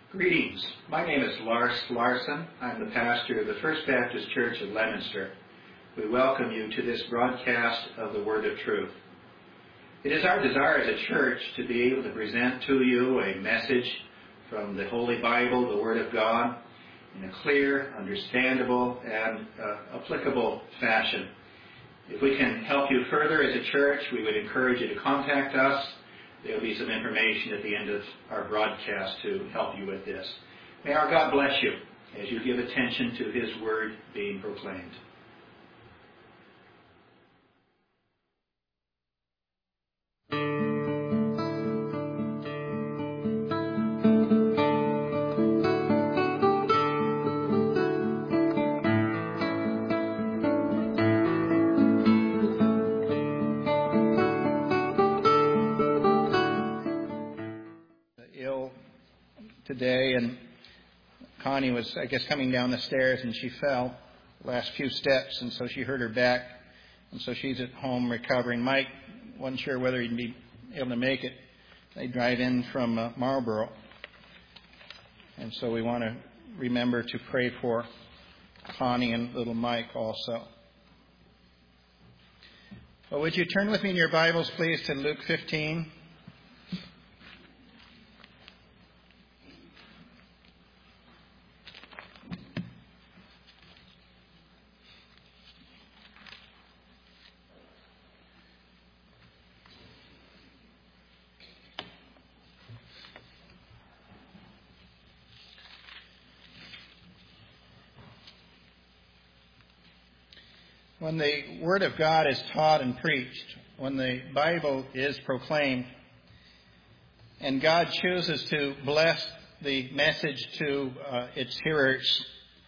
Greetings. My name is Lars Larson. I'm the pastor of the First Baptist Church of Leominster. We welcome you to this broadcast of the Word of Truth. It is our desire as a church to be able to present to you a message from the Holy Bible, the Word of God, in a clear, understandable, and applicable fashion. If we can help you further as a church, we would encourage you to contact us. There will be some information at the end of our broadcast to help you with this. May our God bless you as you give attention to His Word being proclaimed. Today, and Connie was, coming down the stairs, and she fell the last few steps, and so she hurt her back, and so she's at home recovering. Mike wasn't sure whether he'd be able to make it. They drive in from Marlboro, and so we want to remember to pray for Connie and little Mike also. Well, would you turn with me in your Bibles, please, to Luke 15. When the Word of God is taught and preached, when the Bible is proclaimed, and God chooses to bless the message to its hearers,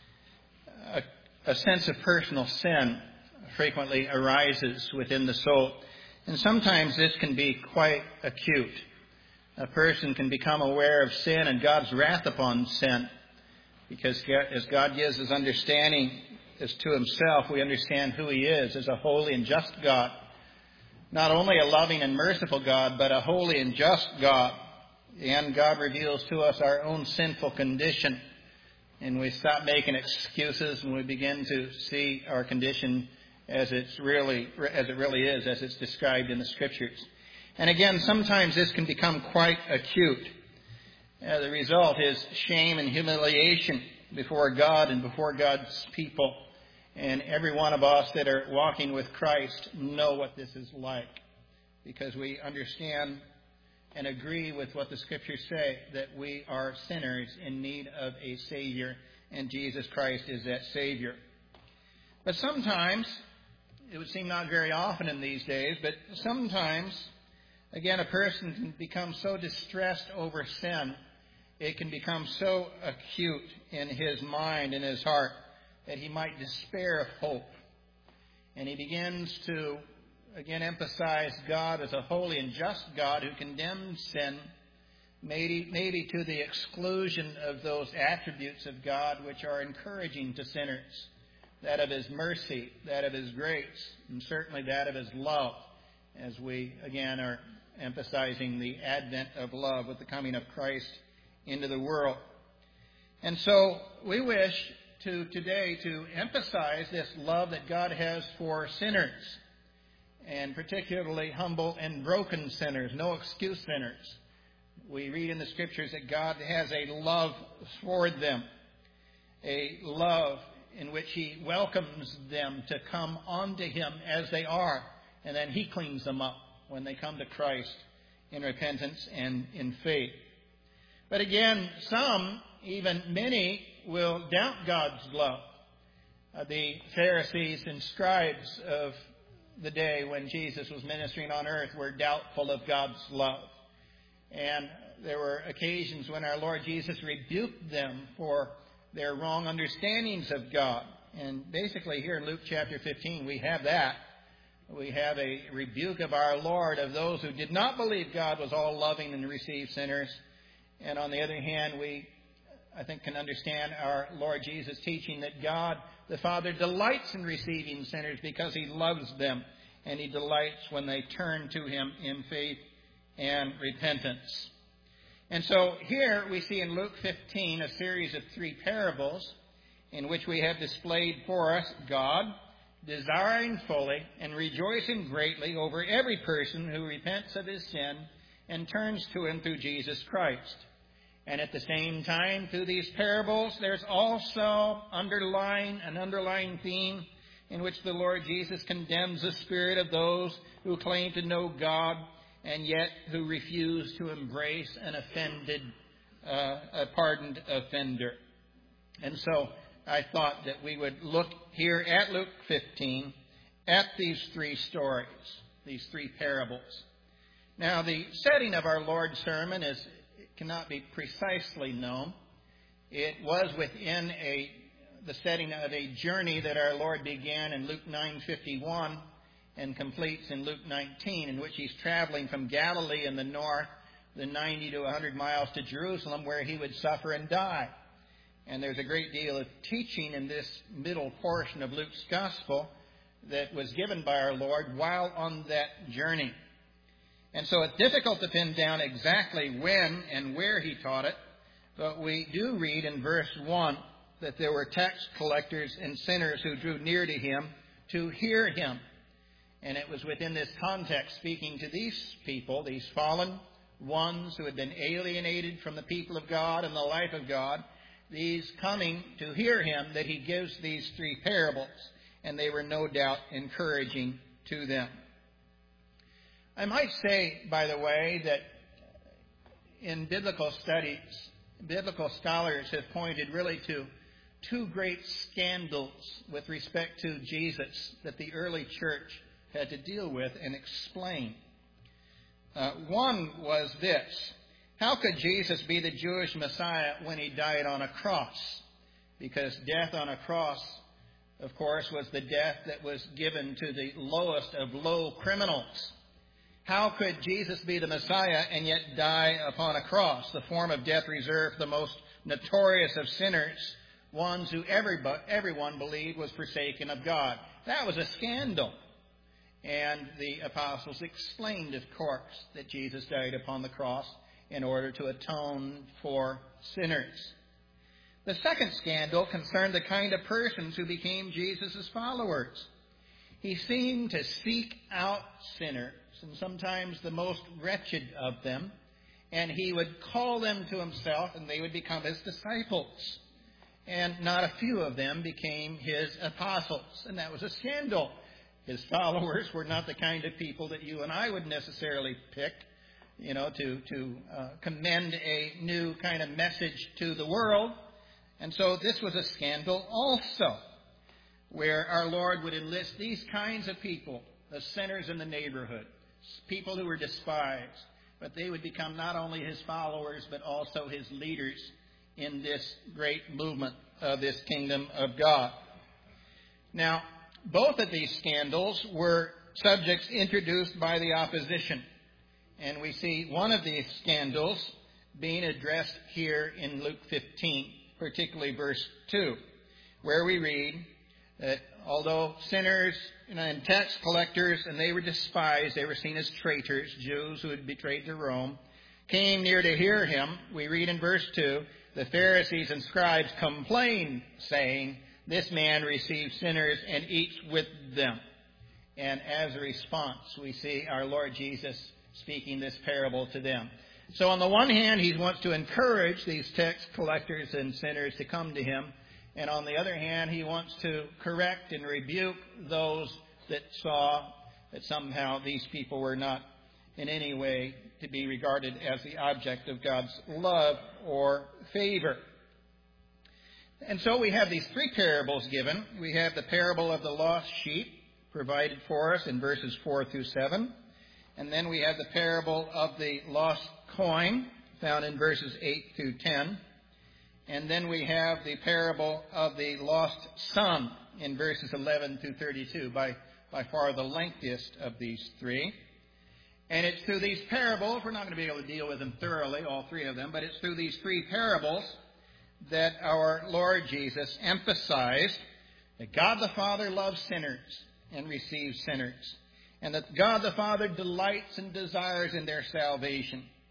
a sense of personal sin frequently arises within the soul. And sometimes this can be quite acute. A person can become aware of sin and God's wrath upon sin, because as God gives us understanding as to Himself, we understand who He is as a holy and just God. Not only a loving and merciful God, but a holy and just God. And God reveals to us our own sinful condition. And we stop making excuses and we begin to see our condition as it really is, as it's described in the Scriptures. And again, sometimes this can become quite acute. The result is shame and humiliation before God and before God's people. And every one of us that are walking with Christ know what this is like, because we understand and agree with what the Scriptures say, that we are sinners in need of a Savior, and Jesus Christ is that Savior. But sometimes, it would seem not very often in these days, but sometimes, again, a person can become so distressed over sin, it can become so acute in his mind and his heart that he might despair of hope. And he begins to, again, emphasize God as a holy and just God who condemns sin, maybe to the exclusion of those attributes of God which are encouraging to sinners, that of His mercy, that of His grace, and certainly that of His love, as we, again, are emphasizing the advent of love with the coming of Christ into the world. And so we wish today to emphasize this love that God has for sinners, and particularly humble and broken sinners, no excuse sinners. We read in the Scriptures that God has a love for them, a love in which He welcomes them to come unto Him as they are, and then He cleans them up when they come to Christ in repentance and in faith. But again, some, even many, will doubt God's love. The Pharisees and scribes of the day when Jesus was ministering on earth were doubtful of God's love. And there were occasions when our Lord Jesus rebuked them for their wrong understandings of God. And basically here in Luke chapter 15, we have that. We have a rebuke of our Lord of those who did not believe God was all loving and received sinners. And on the other hand, I think can understand our Lord Jesus' teaching that God, the Father, delights in receiving sinners because He loves them, and He delights when they turn to Him in faith and repentance. And so here we see in Luke 15 a series of 3 parables in which we have displayed for us God desiring fully and rejoicing greatly over every person who repents of his sin and turns to him through Jesus Christ. And at the same time, through these parables, there's also an underlying theme in which the Lord Jesus condemns the spirit of those who claim to know God and yet who refuse to embrace a pardoned offender. And so I thought that we would look here at Luke 15 at these 3 stories, these 3 parables. Now, the setting of our Lord's sermon cannot be precisely known. It was within the setting of a journey that our Lord began in Luke 9:51 and completes in Luke 19, in which he's traveling from Galilee in the north, the 90 to 100 miles to Jerusalem, where he would suffer and die. And there's a great deal of teaching in this middle portion of Luke's gospel that was given by our Lord while on that journey. And so it's difficult to pin down exactly when and where he taught it, but we do read in verse 1 that there were tax collectors and sinners who drew near to him to hear him. And it was within this context, speaking to these people, these fallen ones who had been alienated from the people of God and the life of God, these coming to hear him, that he gives these 3 parables. And they were no doubt encouraging to them. I might say, by the way, that in biblical studies, biblical scholars have pointed really to 2 great scandals with respect to Jesus that the early church had to deal with and explain. One was this: how could Jesus be the Jewish Messiah when he died on a cross? Because death on a cross, of course, was the death that was given to the lowest of low criminals. How could Jesus be the Messiah and yet die upon a cross, the form of death reserved for the most notorious of sinners, ones who everyone believed was forsaken of God? That was a scandal. And the apostles explained, of course, that Jesus died upon the cross in order to atone for sinners. The second scandal concerned the kind of persons who became Jesus' followers. He seemed to seek out sinners, and sometimes the most wretched of them, and he would call them to himself, and they would become his disciples. And not a few of them became his apostles, and that was a scandal. His followers were not the kind of people that you and I would necessarily pick, to commend a new kind of message to the world. And so this was a scandal also, where our Lord would enlist these kinds of people, the sinners in the neighborhood, people who were despised, but they would become not only his followers, but also his leaders in this great movement of this kingdom of God. Now, both of these scandals were subjects introduced by the opposition. And we see one of these scandals being addressed here in Luke 15, particularly verse 2, where we read that although sinners and tax collectors, and they were despised, they were seen as traitors, Jews who had betrayed to Rome, came near to hear him, we read in verse 2, the Pharisees and scribes complained, saying, this man receives sinners and eats with them. And as a response, we see our Lord Jesus speaking this parable to them. So on the one hand, he wants to encourage these tax collectors and sinners to come to him. And on the other hand, he wants to correct and rebuke those that saw that somehow these people were not in any way to be regarded as the object of God's love or favor. And so we have these 3 parables given. We have the parable of the lost sheep provided for us in verses 4 through 7. And then we have the parable of the lost coin found in verses 8 through 10. And then we have the parable of the lost son in verses 11 through 32, by far the lengthiest of these 3. And it's through these parables, we're not going to be able to deal with them thoroughly, all 3 of them, but it's through these 3 parables that our Lord Jesus emphasized that God the Father loves sinners and receives sinners, and that God the Father delights and desires in their salvation.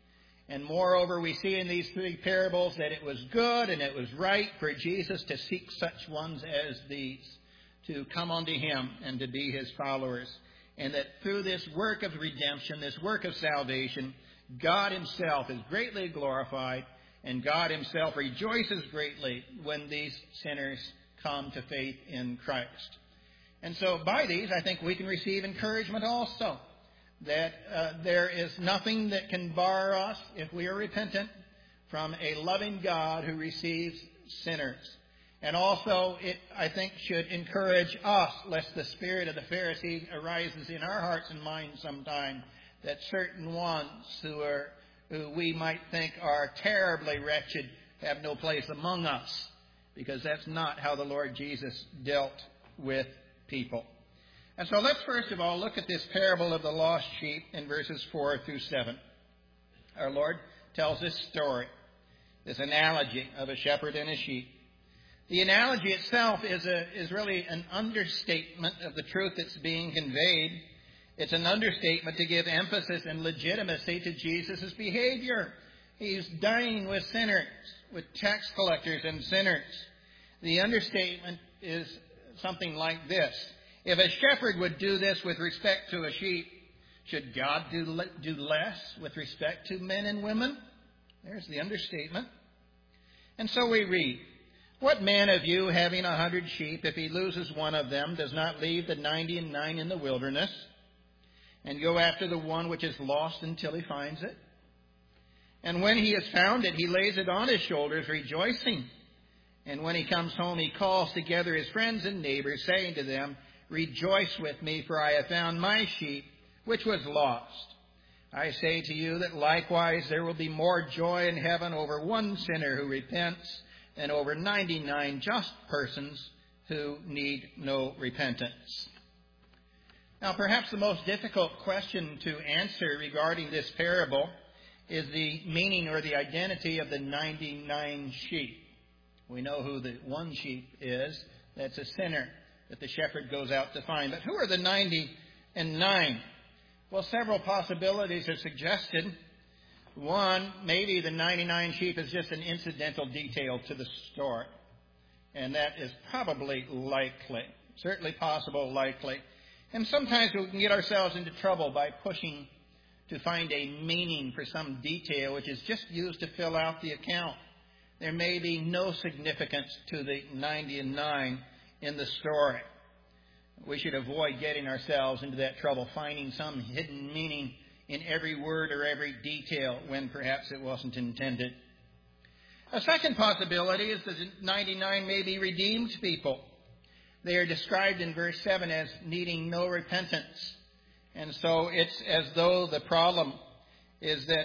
And moreover, we see in these three parables that it was good and it was right for Jesus to seek such ones as these, to come unto Him and to be His followers. And that through this work of redemption, this work of salvation, God Himself is greatly glorified, and God Himself rejoices greatly when these sinners come to faith in Christ. And so by these, I think we can receive encouragement also, that there is nothing that can bar us, if we are repentant, from a loving God who receives sinners. And also, it, I think, should encourage us, lest the spirit of the Pharisee arises in our hearts and minds sometime, that certain ones who we might think are terribly wretched have no place among us, because that's not how the Lord Jesus dealt with people. And so let's first of all look at this parable of the lost sheep in verses 4 through 7. Our Lord tells this story, this analogy of a shepherd and a sheep. The analogy itself is really an understatement of the truth that's being conveyed. It's an understatement to give emphasis and legitimacy to Jesus' behavior. He's dining with sinners, with tax collectors and sinners. The understatement is something like this. If a shepherd would do this with respect to a sheep, should God do less with respect to men and women? There's the understatement. And so we read, "What man of you, having 100 sheep, if he loses one of them, does not leave the 99 in the wilderness and go after the one which is lost until he finds it? And when he has found it, he lays it on his shoulders, rejoicing. And when he comes home, he calls together his friends and neighbors, saying to them, 'Rejoice with me, for I have found my sheep, which was lost.' I say to you that likewise there will be more joy in heaven over one sinner who repents than over 99 just persons who need no repentance." Now, perhaps the most difficult question to answer regarding this parable is the meaning or the identity of the 99 sheep. We know who the one sheep is. That's a sinner that the shepherd goes out to find. But who are the 99? Well, several possibilities are suggested. One, maybe the 99 sheep is just an incidental detail to the story. And that is probably likely. Certainly possible, likely. And sometimes we can get ourselves into trouble by pushing to find a meaning for some detail which is just used to fill out the account. There may be no significance to the 99 in the story. We should avoid getting ourselves into that trouble, finding some hidden meaning in every word or every detail when perhaps it wasn't intended. A second possibility is that the 99 may be redeemed people. They are described in verse 7 as needing no repentance. And so it's as though the problem is that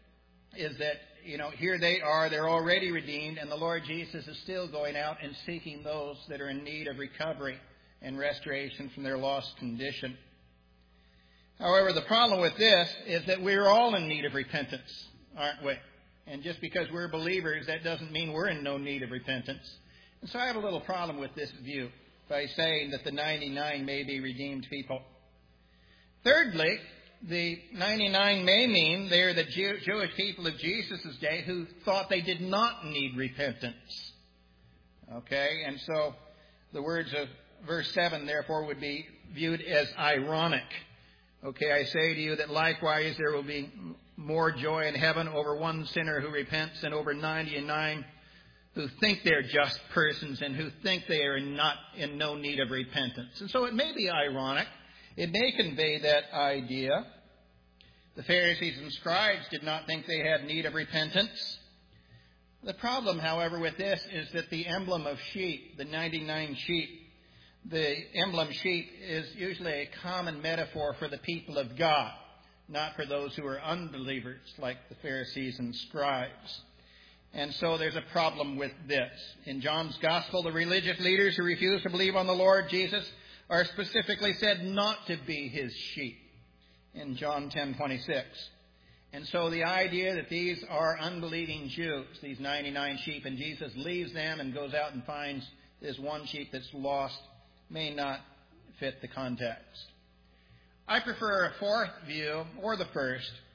here they are, they're already redeemed, and the Lord Jesus is still going out and seeking those that are in need of recovery and restoration from their lost condition. However, the problem with this is that we're all in need of repentance, aren't we? And just because we're believers, that doesn't mean we're in no need of repentance. And so I have a little problem with this view by saying that the 99 may be redeemed people. Thirdly, the 99 may mean they're the Jewish people of Jesus' day who thought they did not need repentance. Okay, and so the words of verse 7, therefore, would be viewed as ironic. Okay, I say to you that likewise there will be more joy in heaven over one sinner who repents than over 99 who think they're just persons and who think they are not in no need of repentance. And so it may be ironic. It may convey that idea. The Pharisees and scribes did not think they had need of repentance. The problem, however, with this is that the emblem of sheep, the 99 sheep, the emblem sheep is usually a common metaphor for the people of God, not for those who are unbelievers like the Pharisees and scribes. And so there's a problem with this. In John's Gospel, the religious leaders who refuse to believe on the Lord Jesus are specifically said not to be his sheep in John 10:26. And so the idea that these are unbelieving Jews, these 99 sheep, and Jesus leaves them and goes out and finds this one sheep that's lost, may not fit the context. I prefer a fourth view, or the first,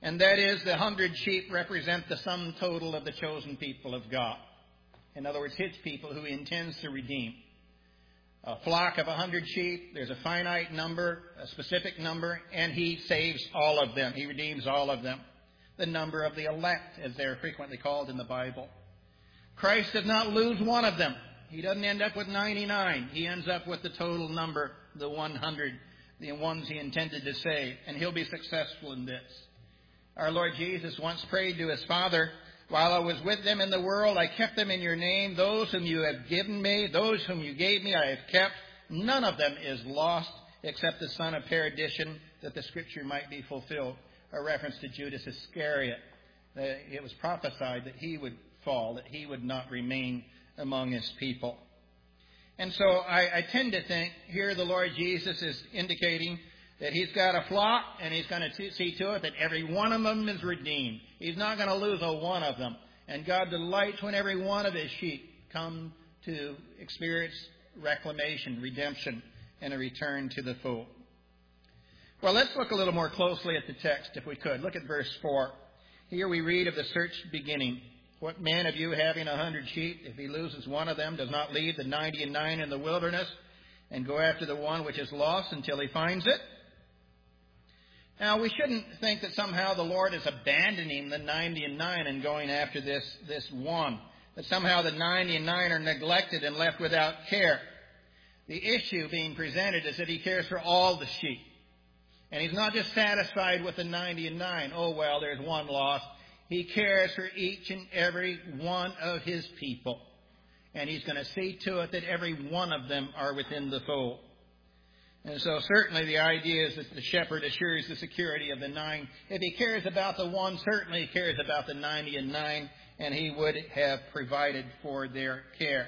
And that is, the 100 sheep represent the sum total of the chosen people of God. In other words, His people who He intends to redeem. A flock of 100 sheep, there's a finite number, a specific number, and He saves all of them. He redeems all of them. The number of the elect, as they're frequently called in the Bible. Christ does not lose one of them. He doesn't end up with 99. He ends up with the total number, the 100, the ones He intended to save. And He'll be successful in this. Our Lord Jesus once prayed to His Father, "While I was with them in the world, I kept them in your name. Those whom you have given me, those whom you gave me, I have kept. None of them is lost except the son of perdition, that the Scripture might be fulfilled." A reference to Judas Iscariot. It was prophesied that he would fall, that he would not remain among His people. And so I tend to think here the Lord Jesus is indicating that He's got a flock and He's going to see to it that every one of them is redeemed. He's not going to lose a one of them. And God delights when every one of His sheep come to experience reclamation, redemption, and a return to the fold. Well, let's look a little more closely at the text, if we could. Look at verse 4. Here we read of the search beginning. "What man of you, having 100 sheep, if he loses one of them, does not leave the 99 in the wilderness and go after the one which is lost until he finds it?" Now, we shouldn't think that somehow the Lord is abandoning the 99 and going after this one. That somehow the 99 are neglected and left without care. The issue being presented is that He cares for all the sheep. And He's not just satisfied with the 99. Oh, well, there's one lost. He cares for each and every one of His people. And He's going to see to it that every one of them are within the fold. And so certainly the idea is that the shepherd assures the security of the 9. If He cares about the one, certainly He cares about the 99, and He would have provided for their care.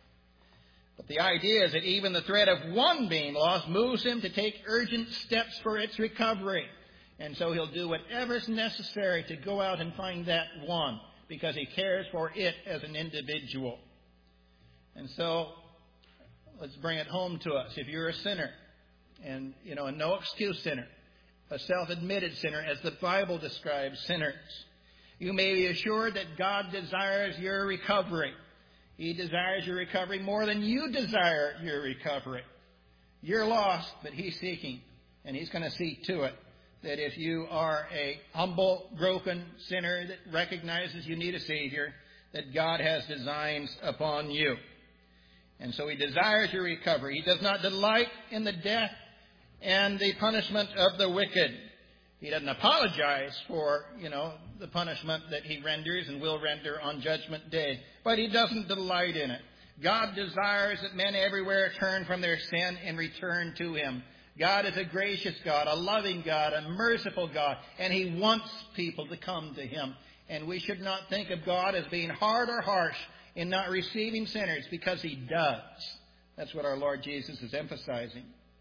But the idea is that even the threat of one being lost moves Him to take urgent steps for its recovery. And so He'll do whatever's necessary to go out and find that one, because He cares for it as an individual. And so let's bring it home to us. If you're a sinner, and, a no-excuse sinner, a self-admitted sinner, as the Bible describes sinners, you may be assured that God desires your recovery. He desires your recovery more than you desire your recovery. You're lost, but He's seeking, and He's going to see to it that if you are a humble, broken sinner that recognizes you need a Savior, that God has designs upon you. And so He desires your recovery. He does not delight in the death and the punishment of the wicked. He doesn't apologize for, the punishment that He renders and will render on Judgment Day. But He doesn't delight in it. God desires that men everywhere turn from their sin and return to Him. God is a gracious God, a loving God, a merciful God, and He wants people to come to Him. And we should not think of God as being hard or harsh in not receiving sinners, because He does. That's what our Lord Jesus is emphasizing.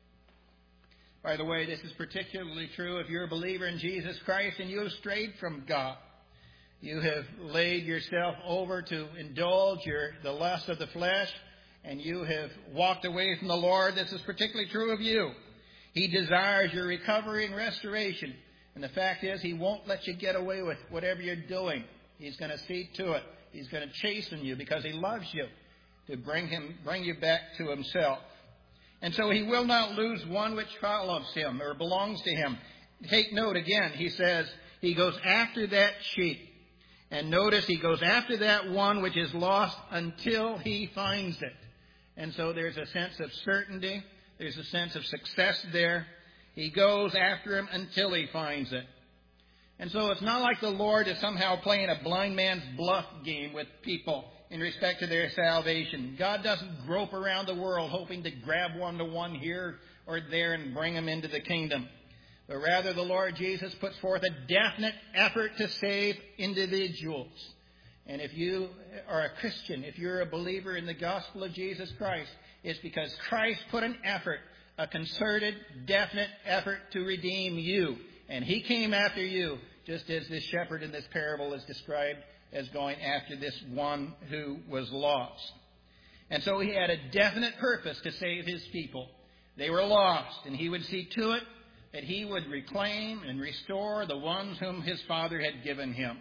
By the way, this is particularly true if you're a believer in Jesus Christ and you have strayed from God. You have laid yourself over to indulge the lust of the flesh, and you have walked away from the Lord. This is particularly true of you. He desires your recovery and restoration. And the fact is, He won't let you get away with whatever you're doing. He's going to see to it. He's going to chasten you because He loves you, to bring you back to Himself. And so He will not lose one which follows Him or belongs to Him. Take note again, He says He goes after that sheep. And notice He goes after that one which is lost until He finds it. And so there's a sense of certainty. There's a sense of success there. He goes after him until He finds it. And so it's not like the Lord is somehow playing a blind man's bluff game with people in respect to their salvation. God doesn't grope around the world hoping to grab one-to-one here or there and bring them into the kingdom. But rather, the Lord Jesus puts forth a definite effort to save individuals. And if you are a Christian, if you're a believer in the gospel of Jesus Christ, it's because Christ put an effort, a concerted, definite effort to redeem you. And He came after you, just as this shepherd in this parable is described as going after this one who was lost. And so He had a definite purpose to save His people. They were lost, and He would see to it that he would reclaim and restore the ones whom his Father had given him.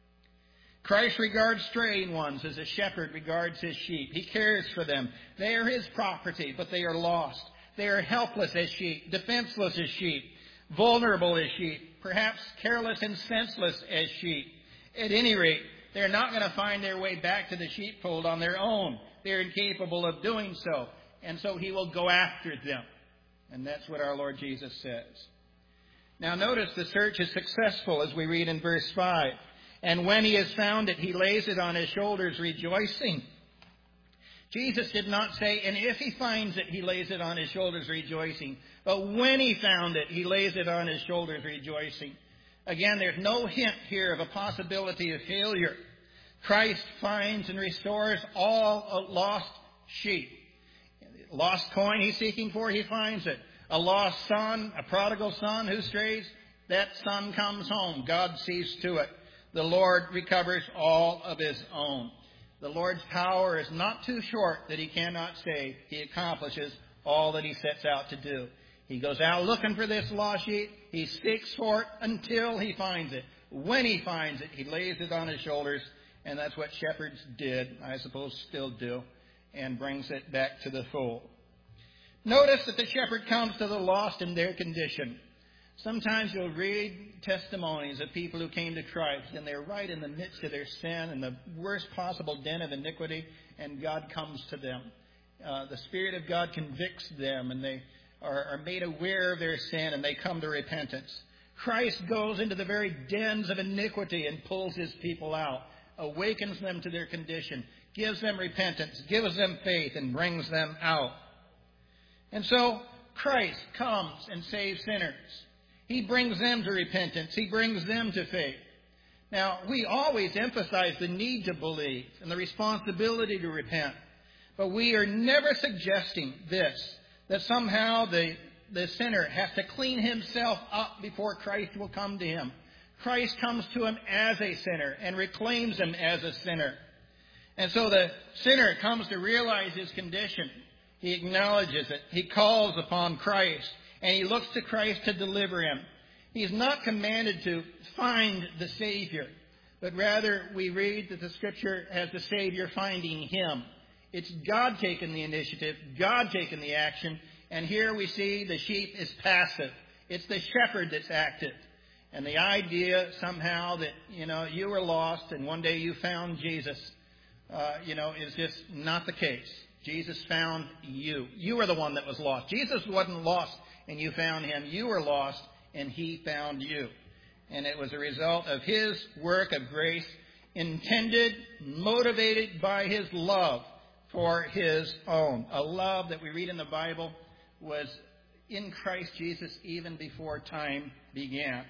Christ regards straying ones as a shepherd regards his sheep. He cares for them. They are his property, but they are lost. They are helpless as sheep, defenseless as sheep, vulnerable as sheep, perhaps careless and senseless as sheep. At any rate, they're not going to find their way back to the sheepfold on their own. They're incapable of doing so. And so he will go after them. And that's what our Lord Jesus says. Now notice the search is successful as we read in verse 5. And when he has found it, he lays it on his shoulders, rejoicing. Jesus did not say, and if he finds it, he lays it on his shoulders, rejoicing. But when he found it, he lays it on his shoulders, rejoicing. Again, there's no hint here of a possibility of failure. Christ finds and restores all lost sheep. Lost coin he's seeking for, he finds it. A lost son, a prodigal son who strays, that son comes home. God sees to it. The Lord recovers all of his own. The Lord's power is not too short that he cannot save. He accomplishes all that he sets out to do. He goes out looking for this lost sheep. He seeks for it until he finds it. When he finds it, he lays it on his shoulders. And that's what shepherds did, I suppose still do, and brings it back to the fold. Notice that the shepherd comes to the lost in their condition. Sometimes you'll read testimonies of people who came to Christ, and they're right in the midst of their sin and the worst possible den of iniquity, and God comes to them. The Spirit of God convicts them, and they are made aware of their sin, and they come to repentance. Christ goes into the very dens of iniquity and pulls his people out, awakens them to their condition, gives them repentance, gives them faith, and brings them out. And so Christ comes and saves sinners. He brings them to repentance. He brings them to faith. Now, we always emphasize the need to believe and the responsibility to repent. But we are never suggesting this, that somehow the sinner has to clean himself up before Christ will come to him. Christ comes to him as a sinner and reclaims him as a sinner. And so the sinner comes to realize his condition. He acknowledges it. He calls upon Christ, and he looks to Christ to deliver him. He's not commanded to find the Savior, but rather we read that the Scripture has the Savior finding him. It's God taking the initiative, God taking the action, and here we see the sheep is passive. It's the shepherd that's active. And the idea somehow that, you were lost and one day you found Jesus, is just not the case. Jesus found you. You were the one that was lost. Jesus wasn't lost and you found him. You were lost and he found you. And it was a result of his work of grace, intended, motivated by his love for his own. A love that we read in the Bible was in Christ Jesus even before time began.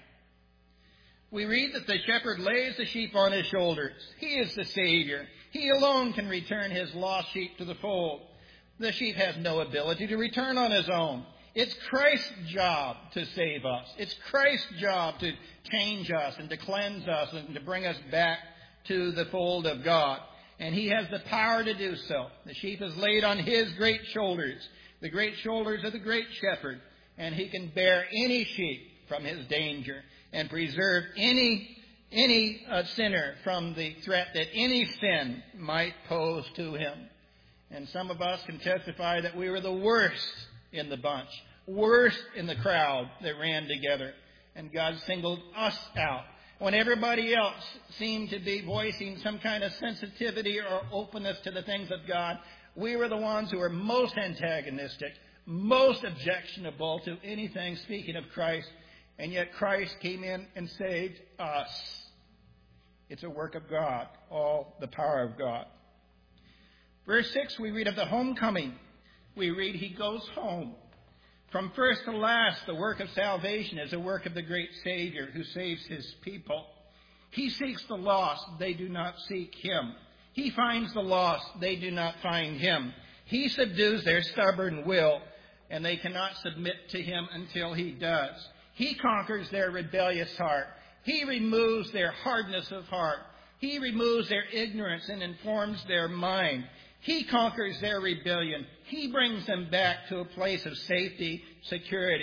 We read that the shepherd lays the sheep on his shoulders. He is the Savior. He alone can return his lost sheep to the fold. The sheep has no ability to return on his own. It's Christ's job to save us. It's Christ's job to change us and to cleanse us and to bring us back to the fold of God. And he has the power to do so. The sheep is laid on his great shoulders, the great shoulders of the great shepherd, and he can bear any sheep from his danger and preserve any sinner from the threat that any sin might pose to him. And some of us can testify that we were the worst in the bunch, worst in the crowd that ran together. And God singled us out. When everybody else seemed to be voicing some kind of sensitivity or openness to the things of God, we were the ones who were most antagonistic, most objectionable to anything speaking of Christ. And yet Christ came in and saved us. It's a work of God, all the power of God. Verse 6, we read of the homecoming. We read he goes home. From first to last, the work of salvation is a work of the great Savior who saves his people. He seeks the lost, they do not seek him. He finds the lost, they do not find him. He subdues their stubborn will, and they cannot submit to him until he does. He conquers their rebellious heart. He removes their hardness of heart. He removes their ignorance and informs their mind. He conquers their rebellion. He brings them back to a place of safety, security,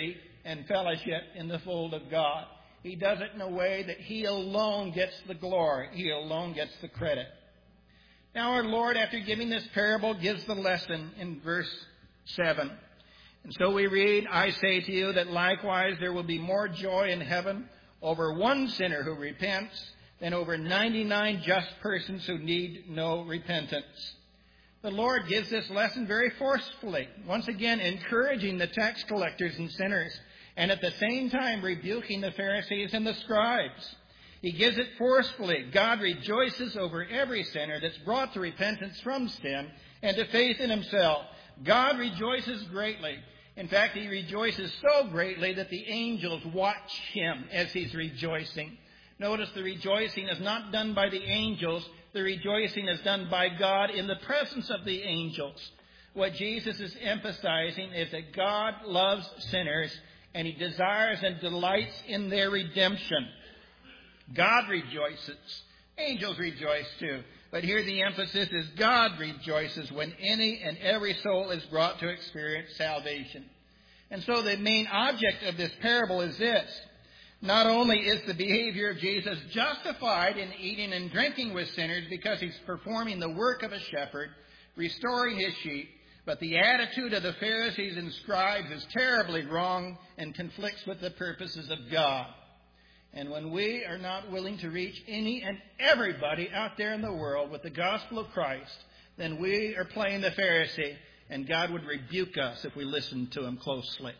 and fellowship in the fold of God. He does it in a way that He alone gets the glory. He alone gets the credit. Now our Lord, after giving this parable, gives the lesson in verse 7. And so we read, I say to you that likewise there will be more joy in heaven over one sinner who repents than over 99 just persons who need no repentance. The Lord gives this lesson very forcefully, once again encouraging the tax collectors and sinners, and at the same time rebuking the Pharisees and the scribes. He gives it forcefully. God rejoices over every sinner that's brought to repentance from sin and to faith in Himself. God rejoices greatly. In fact, He rejoices so greatly that the angels watch Him as He's rejoicing. Notice the rejoicing is not done by the angels. The rejoicing is done by God in the presence of the angels. What Jesus is emphasizing is that God loves sinners and He desires and delights in their redemption. God rejoices. Angels rejoice too. But here the emphasis is God rejoices when any and every soul is brought to experience salvation. And so the main object of this parable is this. Not only is the behavior of Jesus justified in eating and drinking with sinners because He's performing the work of a shepherd, restoring His sheep, but the attitude of the Pharisees and scribes is terribly wrong and conflicts with the purposes of God. And when we are not willing to reach any and everybody out there in the world with the gospel of Christ, then we are playing the Pharisee, and God would rebuke us if we listened to Him closely.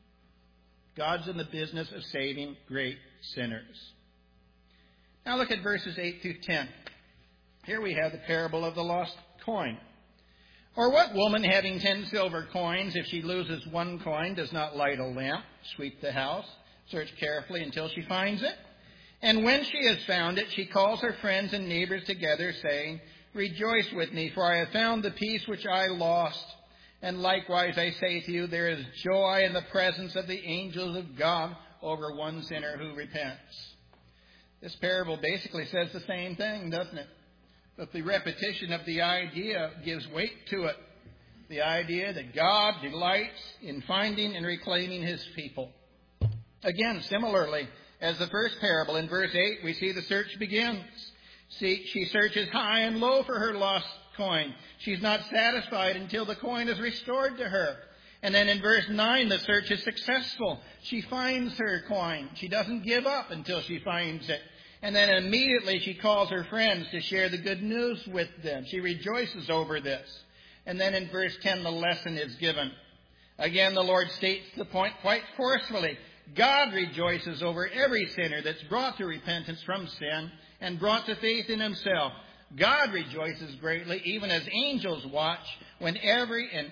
God's in the business of saving great sinners. Now look at verses 8 through 10. Here we have the parable of the lost coin. Or what woman having 10 silver coins, if she loses one coin, does not light a lamp, sweep the house, search carefully until she finds it? And when she has found it, she calls her friends and neighbors together, saying, Rejoice with me, for I have found the piece which I lost. And likewise I say to you, there is joy in the presence of the angels of God over one sinner who repents. This parable basically says the same thing, doesn't it? But the repetition of the idea gives weight to it. The idea that God delights in finding and reclaiming His people. Again, similarly, as the first parable, in verse 8, we see the search begins. See, she searches high and low for her lost coin. She's not satisfied until the coin is restored to her. And then in verse 9, the search is successful. She finds her coin. She doesn't give up until she finds it. And then immediately she calls her friends to share the good news with them. She rejoices over this. And then in verse 10, the lesson is given. Again, the Lord states the point quite forcefully. God rejoices over every sinner that's brought to repentance from sin and brought to faith in Himself. God rejoices greatly, even as angels watch, when any and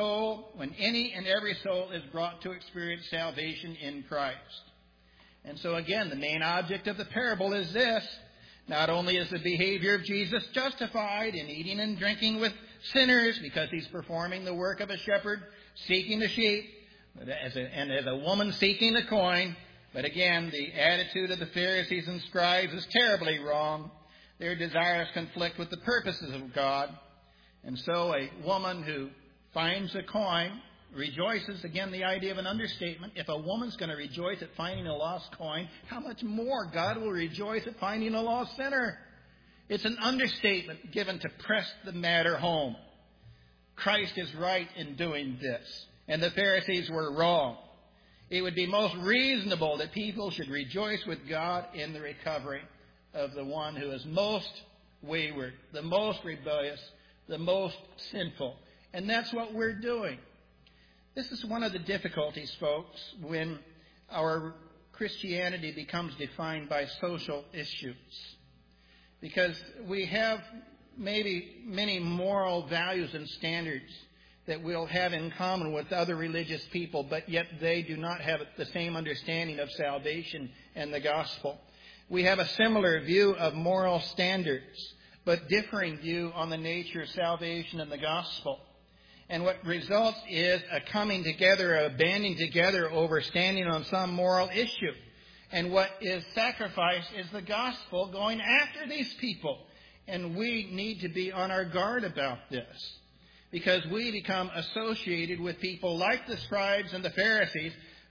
every soul is brought to experience salvation in Christ. And so again, the main object of the parable is this. Not only is the behavior of Jesus justified in eating and drinking with sinners because He's performing the work of a shepherd seeking the sheep, as a woman seeking the coin, but again, the attitude of the Pharisees and scribes is terribly wrong. Their desires conflict with the purposes of God. And so a woman who finds a coin rejoices, again, the idea of an understatement. If a woman's going to rejoice at finding a lost coin, how much more God will rejoice at finding a lost sinner? It's an understatement given to press the matter home. Christ is right in doing this, and the Pharisees were wrong. It would be most reasonable that people should rejoice with God in the recovery of the one who is most wayward, the most rebellious, the most sinful. And that's what we're doing. This is one of the difficulties, folks, when our Christianity becomes defined by social issues. Because we have maybe many moral values and standards that we'll have in common with other religious people, but yet they do not have the same understanding of salvation and the gospel. We have a similar view of moral standards, but differing view on the nature of salvation and the gospel. And what results is a coming together, a banding together over standing on some moral issue. And what is sacrificed is the gospel going after these people. And we need to be on our guard about this, because we become associated with people like the scribes and the Pharisees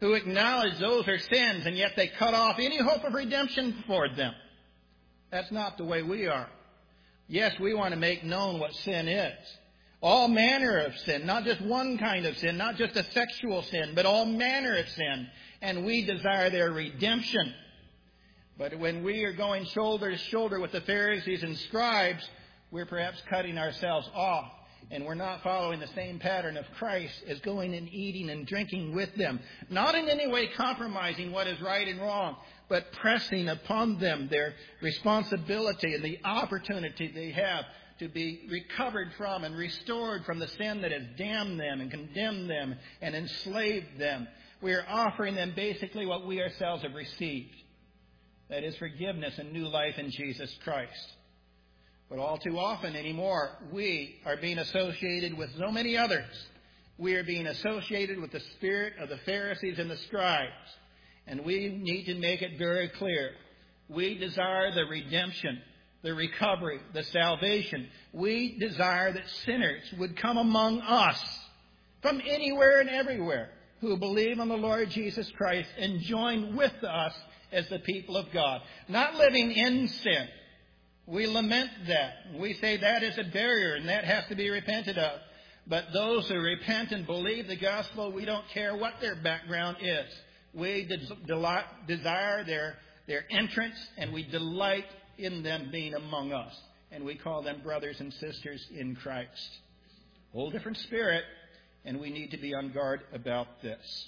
who acknowledge those are sins, and yet they cut off any hope of redemption for them. That's not the way we are. Yes, we want to make known what sin is. All manner of sin, not just one kind of sin, not just a sexual sin, but all manner of sin. And we desire their redemption. But when we are going shoulder to shoulder with the Pharisees and scribes, we're perhaps cutting ourselves off. And we're not following the same pattern of Christ as going and eating and drinking with them. Not in any way compromising what is right and wrong, but pressing upon them their responsibility and the opportunity they have to be recovered from and restored from the sin that has damned them and condemned them and enslaved them. We are offering them basically what we ourselves have received. That is forgiveness and new life in Jesus Christ. But all too often anymore, we are being associated with so many others. We are being associated with the spirit of the Pharisees and the scribes. And we need to make it very clear. We desire the redemption, the recovery, the salvation. We desire that sinners would come among us from anywhere and everywhere who believe on the Lord Jesus Christ and join with us as the people of God. Not living in sin. We lament that. We say that is a barrier and that has to be repented of. But those who repent and believe the gospel, we don't care what their background is. We desire their entrance, and we delight in them being among us. And we call them brothers and sisters in Christ. Whole different spirit, and we need to be on guard about this.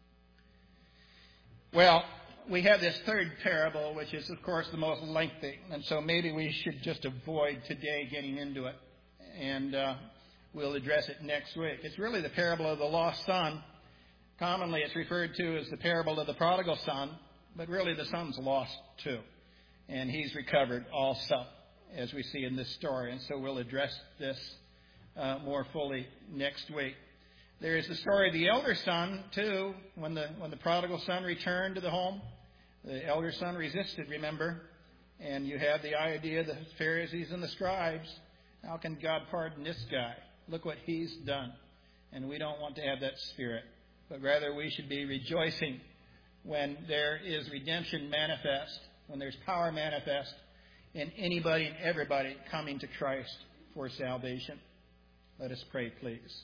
Well, we have this third parable, which is, of course, the most lengthy. And so maybe we should just avoid today getting into it. And we'll address it next week. It's really the parable of the lost son. Commonly, it's referred to as the parable of the prodigal son. But really, the son's lost too. And he's recovered also, as we see in this story. And so we'll address this more fully next week. There is the story of the elder son, too. When the prodigal son returned to the home, the elder son resisted, remember? And you have the idea, the Pharisees and the scribes, how can God pardon this guy? Look what he's done. And we don't want to have that spirit. But rather we should be rejoicing when there is redemption manifest, when there's power manifest in anybody and everybody coming to Christ for salvation. Let us pray, please.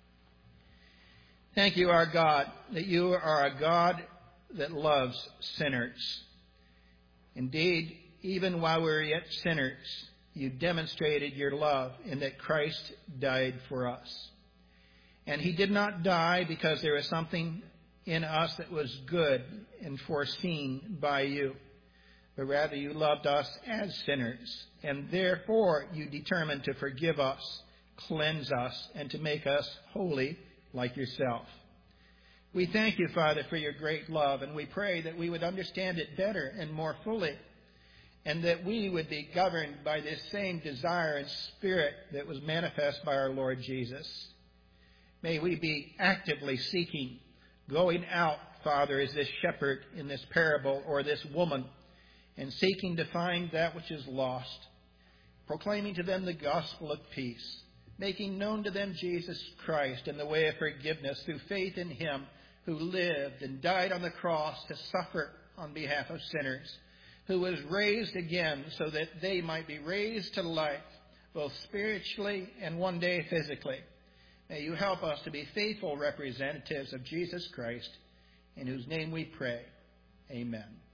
Thank you, our God, that you are a God that loves sinners. Indeed, even while we were yet sinners, you demonstrated your love in that Christ died for us. And he did not die because there was something in us that was good and foreseen by you, but rather you loved us as sinners, and therefore you determined to forgive us, cleanse us, and to make us holy like yourself. We thank you, Father, for your great love, and we pray that we would understand it better and more fully, and that we would be governed by this same desire and spirit that was manifest by our Lord Jesus. May we be actively seeking, going out, Father, as this shepherd in this parable or this woman, and seeking to find that which is lost, proclaiming to them the gospel of peace, making known to them Jesus Christ and the way of forgiveness through faith in him who lived and died on the cross to suffer on behalf of sinners, who was raised again so that they might be raised to life, both spiritually and one day physically. May you help us to be faithful representatives of Jesus Christ, in whose name we pray. Amen.